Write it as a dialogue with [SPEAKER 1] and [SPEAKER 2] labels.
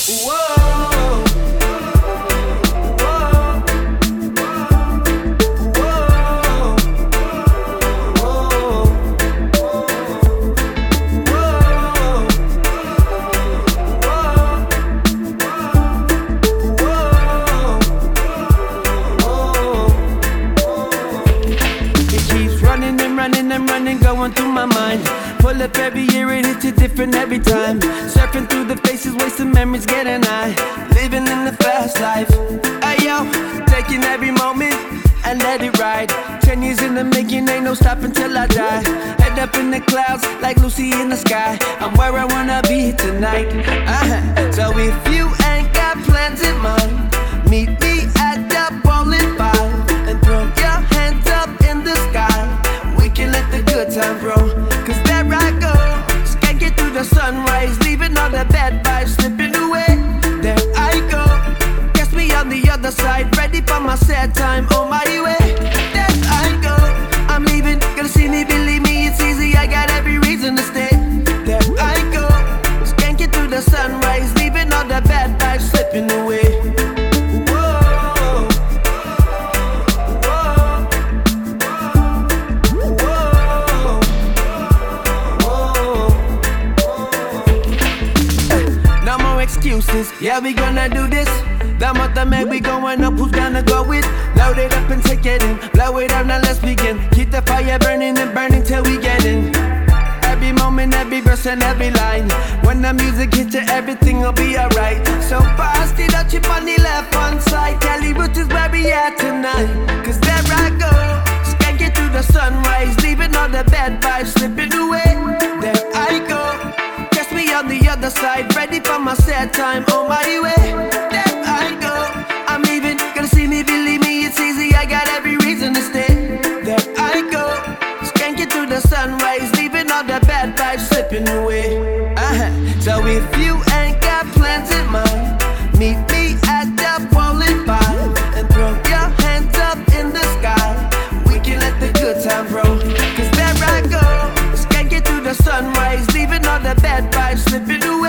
[SPEAKER 1] Whoa.
[SPEAKER 2] Running, going through my mind. Pull up every year, it hits you different every time. Surfing through the faces, wasting memories, getting high. Living in the fast life. Hey yo, taking every moment and let it ride. 10 years in the making, ain't no stopping till I die. Head up in the clouds, like Lucy in the sky. I'm where I wanna be tonight. So if you ain't got plans in mind, meet me at the bowling five and throw your hands up in the sky. Let the good time roll, cause there I go, skanking through the sunrise, leaving all the bad vibes slipping away. There I go, catch me on the other side, ready for my sad time, on my way. There I go, I'm leaving, gonna see me, believe me, it's easy, I got every reason to stay. There I go, skanking through the sunrise, leaving all the bad vibes slipping away. Excuses, yeah, we gonna do this. The month of May, we going up, who's gonna go with? Load it up and take it in, blow it up, now let's begin. Keep the fire burning and burning till we get in. Every moment, every verse and every line. When the music hits you, everything will be alright. So fast, it up, chip on the left hand side. Cali Roots is where we at tonight. Cause there I go, skanking through the sunrise, leaving all the bad vibes slipping away. There I go, on the other side, ready for my sad time, on my way. There I go, I'm leaving, gonna see me, believe me, it's easy, I got every reason to stay. There I go, skanking through the sunrise, leaving all the bad vibes slipping away. So if you ain't got plans in mind, meet me at the bowling five and throw your hands up in the sky. We can let the good time roll, cause there I go, skanking through the sunrise, leaving all the bad vibes slipping away.